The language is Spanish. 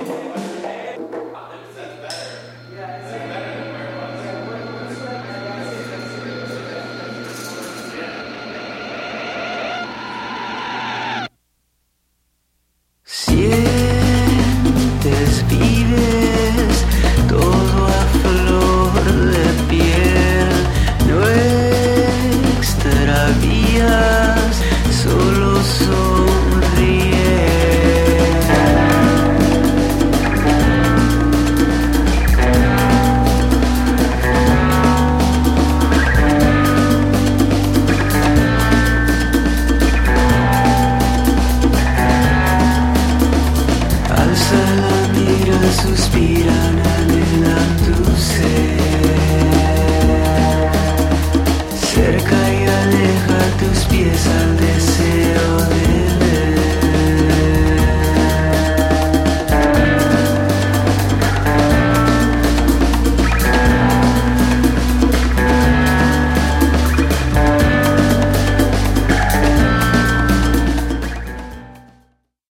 Sientes, vives todo a flor de piel, no extravías, solo sonríes. Alza la mira, suspira,